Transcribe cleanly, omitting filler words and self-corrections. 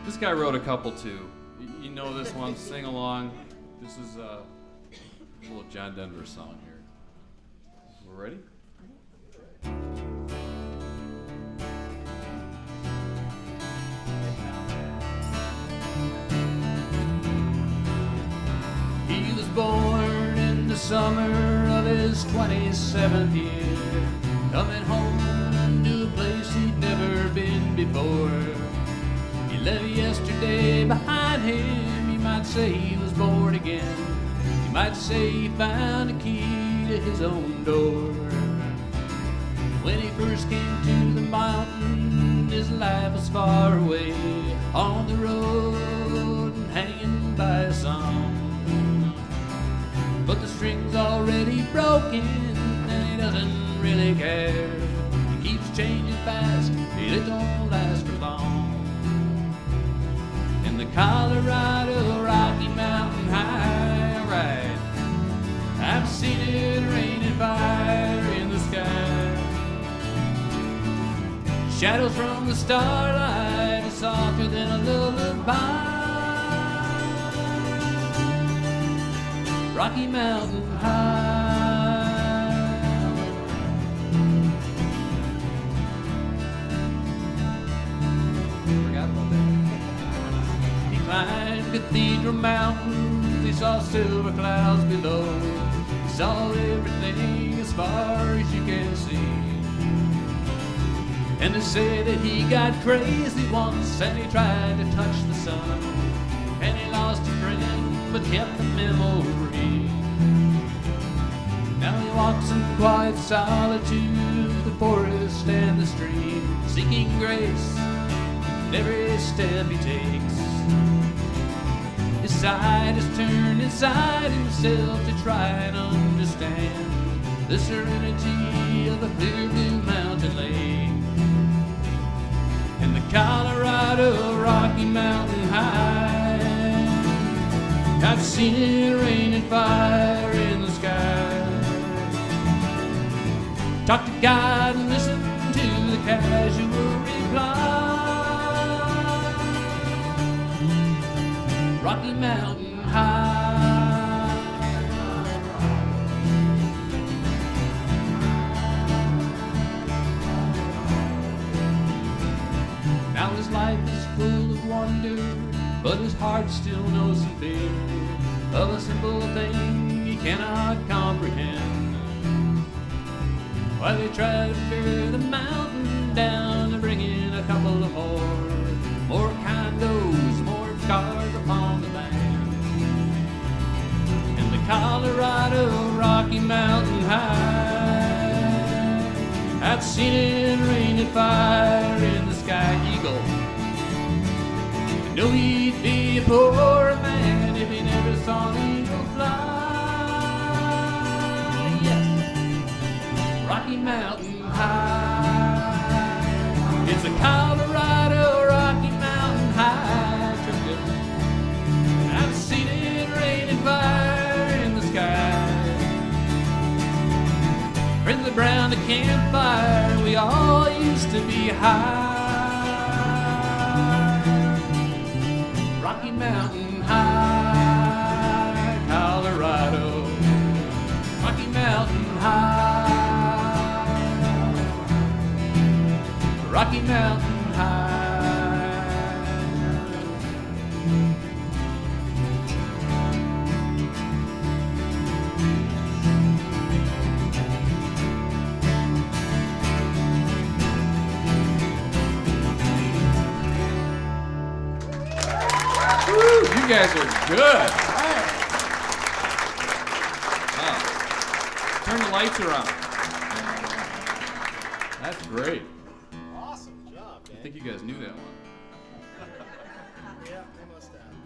This guy wrote a couple too. You know this one, sing along. This is a little John Denver song here. We're ready? He was born in the summer of his 27th year, coming home to a place he'd never been before. He left yesterday behind him. You might say he was born again. You might say he found a key to his own door. When he first came to the mountain, his life was far away, on the road and hanging by a song. But the string's already broken and he doesn't really care. He keeps changing fast, it don't last for long. In the Colorado Rocky Mountain High ride, I've seen it rain and fire in the sky. Shadows from the starlight are softer than a lullaby. Rocky Mountain High. Forgot about that. He climbed Cathedral Mountain. He saw silver clouds below. He saw everything as far as you can see. And they say that he got crazy once and he tried to touch the sun. And he lost a friend but kept the memory. Now he walks in quiet solitude, the forest and the stream, seeking grace in every step he takes. His side is turned inside himself to try and understand the serenity of the clear blue mountain lake. And the Colorado Rocky Mountain High, I've seen it rain and fire in the sky. Talk to God and listen to the casual reply. Rocky Mountain High. Now his life is full of wonder, but his heart still knows some fear of a simple thing he cannot comprehend. While they try to tear the mountain down and bring in a couple of more condos, more cars upon the land. And the Colorado Rocky Mountain High, I've seen it rain and fire in the sky. Eagle, I know he'd be a poor man if he never saw an eagle fly. Yes, Rocky Mountain High. It's a Colorado Rocky Mountain High trip. I've seen it rain and fire in the sky. Friends around the campfire, we all used to be high. Rocky Mountain High, Colorado. Rocky Mountain High. Rocky Mountain High. Woo, you guys are good. Wow. Turn the lights around. That's great. Awesome job, man. I think you guys knew that one. Yeah, they must have.